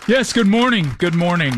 Yes, good morning. Good morning.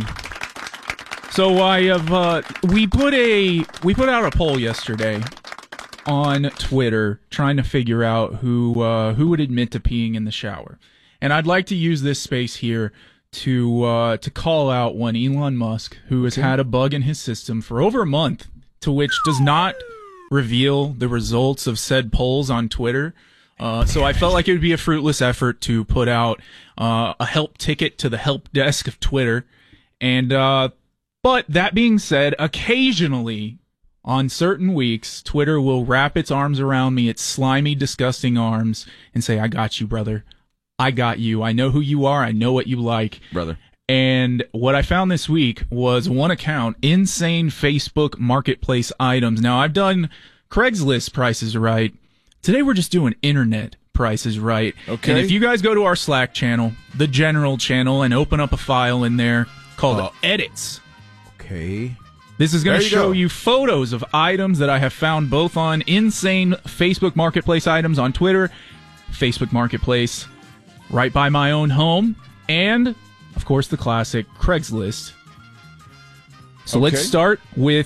So I have we put out a poll yesterday on Twitter trying to figure out who would admit to peeing in the shower. And I'd like to use this space here to call out one Elon Musk, who has had a bug in his system for over a month, to which does not reveal the results of said polls on Twitter. So I felt like it would be a fruitless effort to put out a help ticket to the help desk of Twitter. And but that being said, occasionally on certain weeks, Twitter will wrap its arms around me, its slimy, disgusting arms, and say, "I got you, brother. I got you. I know who you are. I know what you like, brother." And what I found this week was one account, Insane Facebook Marketplace Items. Now, I've done Craigslist Prices Right. Today, we're just doing internet prices right. Okay. And if you guys go to our Slack channel, the general channel, and open up a file in there called Edits. Okay. This is going to show you photos of items that I have found both on Insane Facebook Marketplace Items on Twitter, Facebook Marketplace, right by my own home, and, of course, the classic Craigslist. So let's start with,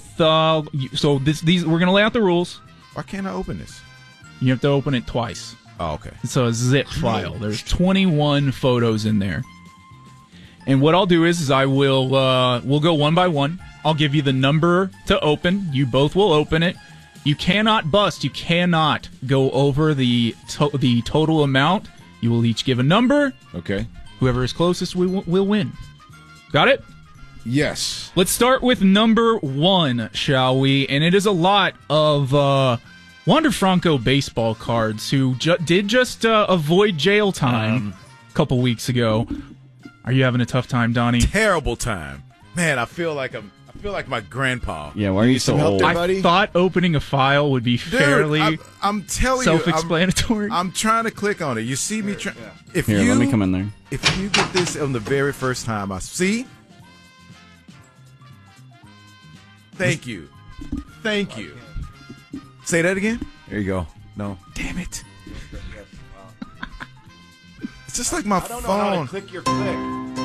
these we're going to lay out the rules. Why can't I open this? You have to open it twice. Oh, okay. It's a zip file. There's 21 photos in there. And what I'll do is I will we'll go one by one. I'll give you the number to open. You both will open it. You cannot bust. You cannot go over the total amount. You will each give a number. Okay. Whoever is closest will win. Got it? Yes. Let's start with number 1, shall we? And it is a lot of Wander Franco baseball cards who did just avoid jail time a couple weeks ago. Are you having a tough time, Donnie? Terrible time. Man, I feel like my grandpa. Yeah, why are you so old? I thought opening a file would be fairly I'm telling self-explanatory. I'm trying to click on it. You see me trying. Here, let me come in there. If you get this on the very first time, I see. Thank you. Thank you. Say that again? There you go. No. Damn it. It's just like my phone. know how to click your click.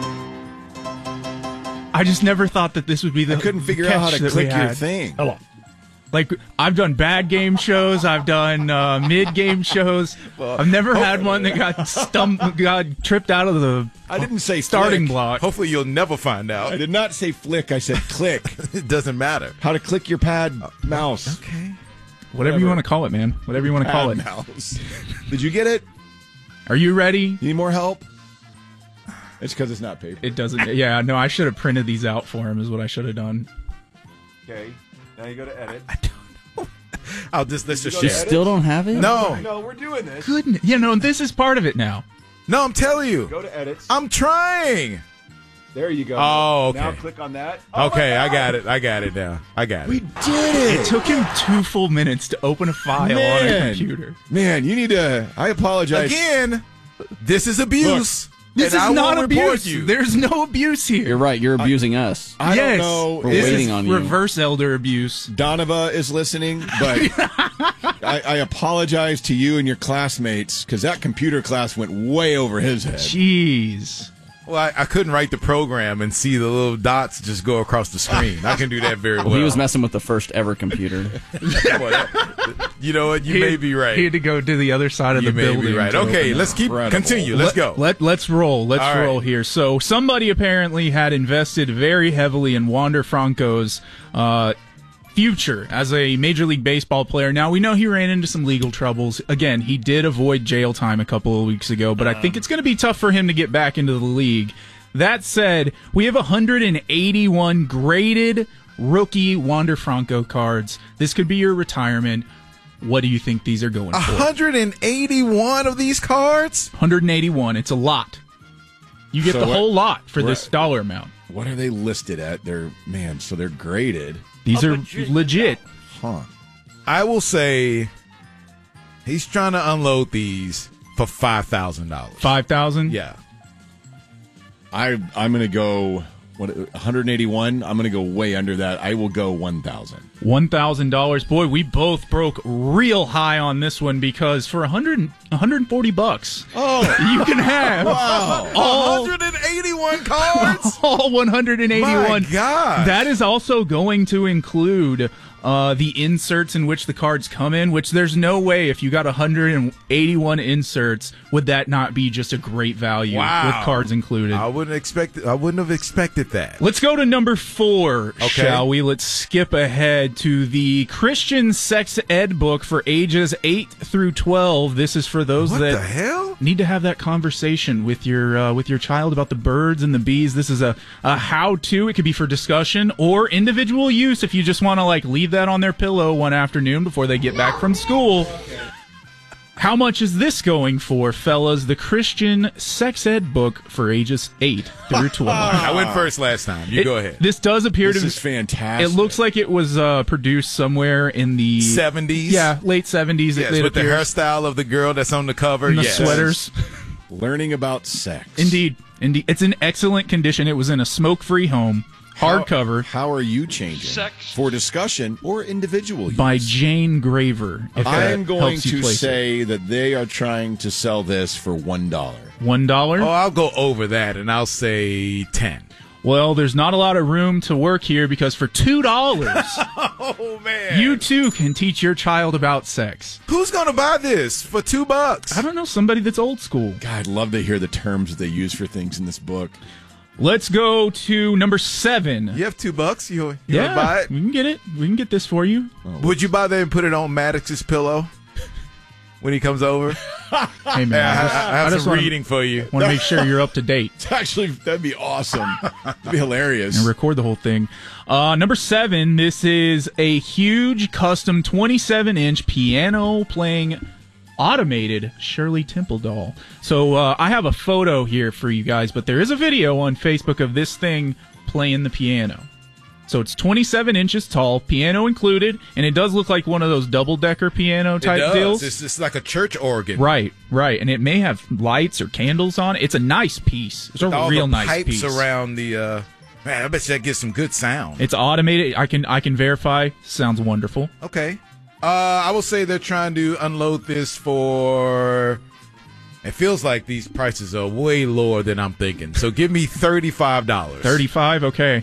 I just never thought that this would be the I couldn't figure out how to click your thing. Hello. Like, I've done bad game shows, I've done mid-game shows. I've never had one that got tripped out of the I didn't say starting flick. block. Hopefully you'll never find out. I did not say flick. I said click. It doesn't matter. How to click your pad mouse. Okay. Whatever you want to call it, man. Whatever you want to call it. Mouse. Did you get it? Are you ready? You need more help? It's because it's not paper. It doesn't. Yeah, no, I should have printed these out for him is what I should have done. Okay. Now you go to edit. I don't know. Let's just You share. Still don't have it? No, we're doing this. Goodness. You know, this is part of it now. No, I'm telling you. Go to edits. I'm trying. There you go. Oh, okay. Now click on that. Oh Okay, I got it. I got it now. I got it. We did It took him 2 full minutes to open a file on a computer. Man, you need to. I apologize. Again, this is abuse. This and is I will not report abuse. you. The's no abuse here. You're right. You're abusing us. I Yes. don't know. We're This waiting is on you. reverse elder abuse. Donovan is listening, but I apologize to you and your classmates because that computer class went way over his head. Jeez. Well, I couldn't write the program and see the little dots just go across the screen. I can do that very well. He was messing with the first ever computer. You know what? You may be right. He had to go to the other side of You the may building. be right. to Okay, open let's it. continue. Let's go. Let's roll. Let's All right. roll here. So somebody apparently had invested very heavily in Wander Franco's future as a Major League Baseball player. Now, we know he ran into some legal troubles. Again, he did avoid jail time a couple of weeks ago, but I think it's going to be tough for him to get back into the league. That said, we have 181 graded rookie Wander Franco cards. This could be your retirement. What do you think these are going for? 181 of these cards? 181. It's a lot. You get So the what- whole lot for this Right. dollar amount. What are they listed at? So they're graded. These are legit. Huh. I will say he's trying to unload these for $5,000. 5,000? Yeah. I'm going to go 181. I'm going to go way under that. I will go 1,000. $1,000. Boy, we both broke real high on this one because for $140, Oh, you can have wow. all 181 181 cards? All 181. My gosh. That is also going to include the inserts in which the cards come in, which there's no way if you got 181 inserts would that not be just a great value with cards included. I wouldn't have expected that. Let's go to number 4, shall we? Let's skip ahead to the Christian Sex Ed book for ages 8 through 12. This is for those What that the hell? need to have that conversation with your child about the birds and the bees. This is a how-to. It could be for discussion or individual use if you just want to leave that on their pillow one afternoon before they get back from school. How much is this going for, fellas? The Christian Sex Ed book for ages 8 through 12. I went first last time. You go ahead. This does appear This to is fantastic. It looks like it was produced somewhere in the 70s? Yeah, late 70s. Yes, it with the appears. hairstyle of the girl that's on the cover. And the Yes. sweaters. Learning about sex. Indeed. It's in excellent condition. It was in a smoke-free home, hardcover, How are you changing? For discussion or individual use? by Jane Graver. If that I'm going helps you to place say that they are trying to sell this for $1. it. $1. Oh, I'll go over that, and I'll say 10. Well, there's not a lot of room to work here because for $2, Oh, man. you too can teach your child about sex. Who's going to buy this for $2? I don't know, somebody that's old school. God, I'd love to hear the terms that they use for things in this book. Let's go to number 7. You have $2. You want to Yeah, buy it? we can get it. We can get this for you. Would you buy that and put it on Maddox's pillow when he comes over? Hey, man, I have just some wanna- reading for you. want to make sure you're up to date Actually, that'd be awesome. That'd be hilarious. and record the whole thing. Number 7, this is a huge custom 27-inch piano playing automated Shirley Temple doll. So I have a photo here for you guys, but there is a video on Facebook of this thing playing the piano. So it's 27 inches tall, piano included, and it does look like one of those double-decker piano type deals. It's just like a church organ. Right, and it may have lights or candles on it. It's a nice piece. It's a All real the nice pipes piece. around the. Man, I bet you that gets some good sound. It's automated. I can verify. Sounds wonderful. Okay. I will say they're trying to unload this for. It feels like these prices are way lower than I'm thinking. So give me $35. 35. Okay.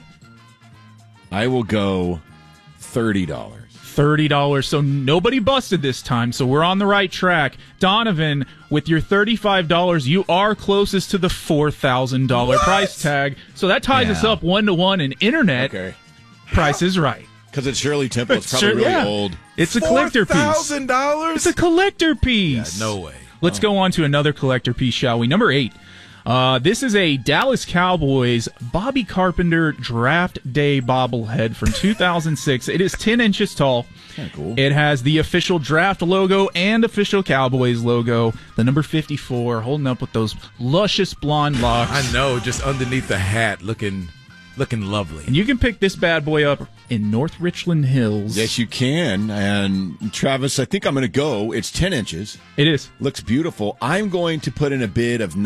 I will go $30. $30. So nobody busted this time. So we're on the right track. Donovan, with your $35, you are closest to the $4,000 price tag. So that ties us up 1-to-1 in internet. Okay. Price is right. Because it's Shirley Temple. It's probably really old. It's a collector piece. $4,000? It's a collector piece. No way. Let's go on to another collector piece, shall we? Number 8. This is a Dallas Cowboys Bobby Carpenter Draft Day bobblehead from 2006. It is 10 inches tall. Kinda cool. It has the official draft logo and official Cowboys logo. The number 54 holding up with those luscious blonde locks. I know, just underneath the hat, looking lovely. And you can pick this bad boy up in North Richland Hills. Yes, you can. And Travis, I think I'm going to go. It's 10 inches. It is. Looks beautiful. I'm going to put in a bid of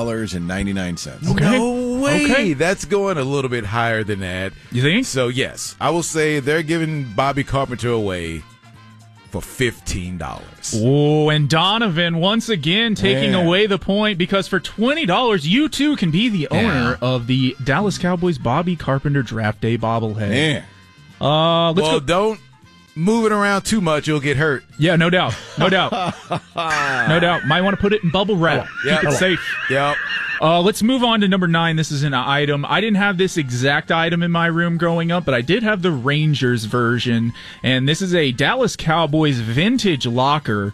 $9.99. Okay. No way. Okay. That's going a little bit higher than that. You think? So, yes, I will say they're giving Bobby Carpenter away for $15. Oh, and Donovan once again taking Yeah. away the point because for $20, you too can be the owner of the Dallas Cowboys Bobby Carpenter Draft Day bobblehead. Man. Let's Well, go. don't move it around too much. You'll get hurt. Yeah, no doubt. No doubt. No doubt. Might want to put it in bubble wrap. Yeah. Keep it safe. Yep. Let's move on to number 9. This is an item. I didn't have this exact item in my room growing up, but I did have the Rangers version. And this is a Dallas Cowboys vintage locker.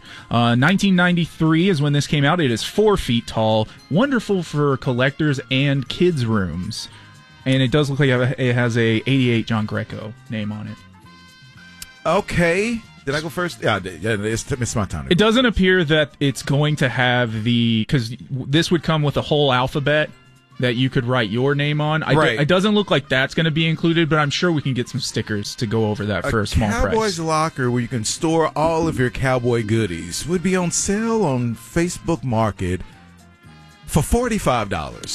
1993 is when this came out. It is 4 feet tall. Wonderful for collectors and kids' rooms. And it does look like it has a 88 John Greco name on it. Okay. Did I go first? Yeah, it's my time. It doesn't appear that it's going to have because this would come with a whole alphabet that you could write your name on. Right. It doesn't look like that's going to be included, but I'm sure we can get some stickers to go over that for a small Cowboys price. locker where you can store all of your cowboy goodies would be on sale on Facebook Market for $45.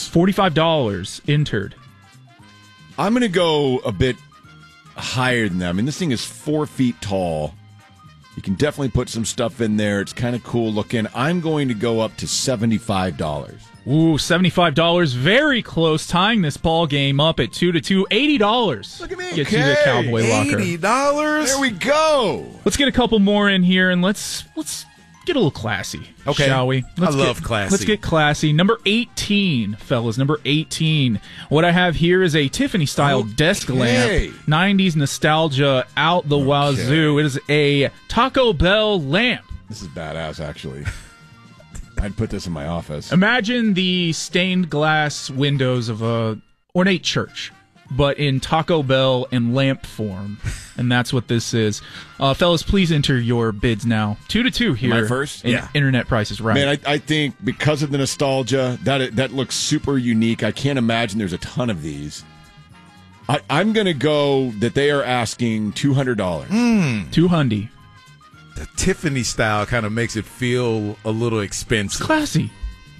$45 entered. I'm going to go a bit higher than that. I mean, this thing is 4 feet tall. You can definitely put some stuff in there. It's kind of cool looking. I'm going to go up to $75. Ooh, $75. Very close, tying this ball game up at 2-2. $80. Look at me. Get you the Cowboy Locker. $80? There we go. Let's get a couple more in here, and let's get a little classy, Okay. shall we? I love classy. Let's get classy. Number 18, fellas. Number 18. What I have here is a Tiffany-style desk lamp. 90s nostalgia out the wazoo. It is a Taco Bell lamp. This is badass, actually. I'd put this in my office. Imagine the stained glass windows of a ornate church, but in Taco Bell and lamp form, and that's what this is. Fellas, please enter your bids now. 2-2 here. Am I first? And Internet Price is Right. Man, I think because of the nostalgia, that looks super unique. I can't imagine there's a ton of these. I'm going to go that they are asking $200. $200. The Tiffany style kind of makes it feel a little expensive. Classy.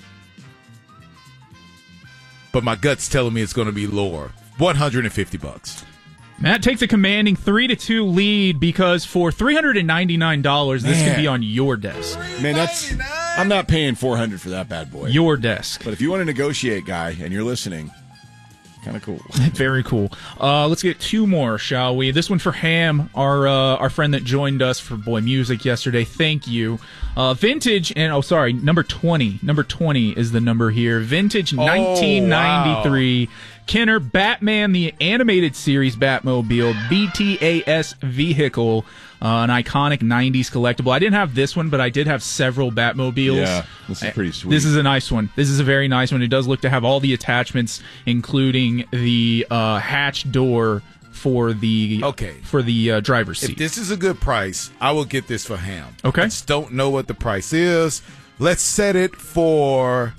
But my gut's telling me it's going to be lower. $150. Matt takes a commanding 3-2 lead because for $399, this can be on your desk. Man, I'm not paying $400 for that bad boy. Your desk. But if you want to negotiate, guy, and you're listening, kind of cool. Very cool. Let's get two more, shall we? This one for Ham, our friend that joined us for Boy Music yesterday. Thank you. Vintage and number 20. Number 20 is the number here. Vintage 1993 Kenner Batman the Animated Series Batmobile BTAS vehicle. An iconic 90s collectible. I didn't have this one, but I did have several Batmobiles. Yeah, this is pretty sweet. This is a nice one. This is a very nice one. It does look to have all the attachments, including the hatch door for the driver's seat. If this is a good price, I will get this for Ham. Okay. I just don't know what the price is. Let's set it for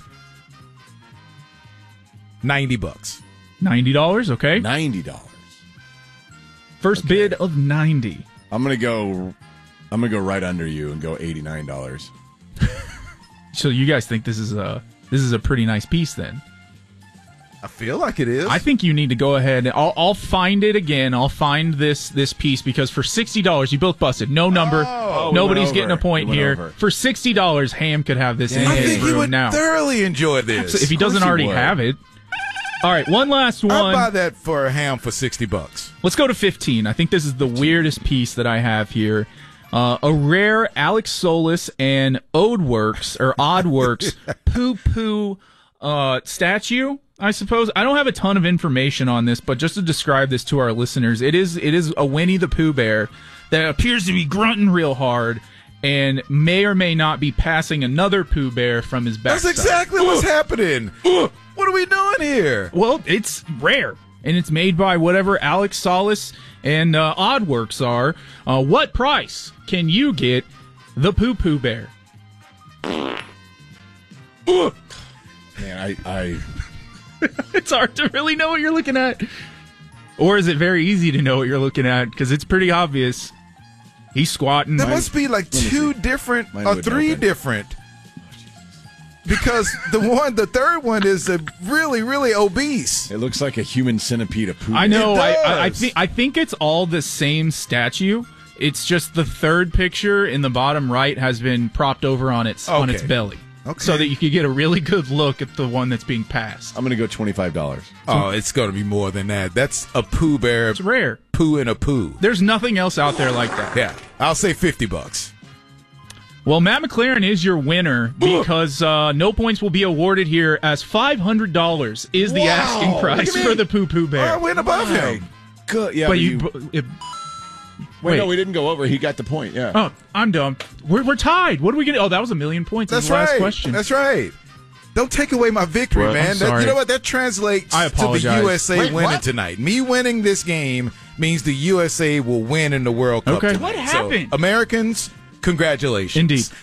$90. $90, okay. $90. First bid of $90. I'm gonna go right under you and go $89. So you guys think this is a pretty nice piece then? I feel like it is. I think you need to go ahead. I'll find it again. I'll find this piece because for $60, you both busted. No number. Nobody's getting a point here. For $60, Ham could have this in I his think he room would now. thoroughly enjoy this. If he doesn't already have it. All right, one last one. I'll buy that for Ham for $60. Let's go to 15. I think this is the weirdest piece that I have here. A rare Alex Solis and Oddworks Poo Poo statue, I suppose. I don't have a ton of information on this, but just to describe this to our listeners, it is a Winnie the Pooh bear that appears to be grunting real hard and may or may not be passing another Pooh bear from his backside. That's exactly what's happening. What are we doing here? Well, it's rare, and it's made by whatever Alex Solis and Oddworks are. What price can you get the Poo Poo bear? Man, I It's hard to really know what you're looking at. Or is it very easy to know what you're looking at? Because it's pretty obvious. He's squatting. There must be like two different or three different. Because the third one is a really, really obese. It looks like a human centipede of Pooh. I know. It does. I think it's all the same statue. It's just the third picture in the bottom right has been propped over on its belly. Okay. So that you could get a really good look at the one that's being passed. I'm going to go $25. Oh, it's going to be more than that. That's a Pooh bear. It's rare. Pooh in a Pooh. There's nothing else out there like that. Yeah. I'll say $50. Well, Matt McLaren is your winner because no points will be awarded here as $500 is the asking price for the Poo Poo bear. I went above him. Good. Yeah, But wait, no, we didn't go over. He got the point. Yeah. Oh, I'm dumb. We're tied. What are we going to... Oh, that was 1,000,000 points. That's in the last right. question. That's right. Don't take away my victory, Well, man. I'm sorry. You know what? That translates I to the apologize. USA Wait, winning what? tonight. Me winning this game means the USA will win in the World Cup Okay. tonight. What So, happened? Americans, congratulations. Indeed.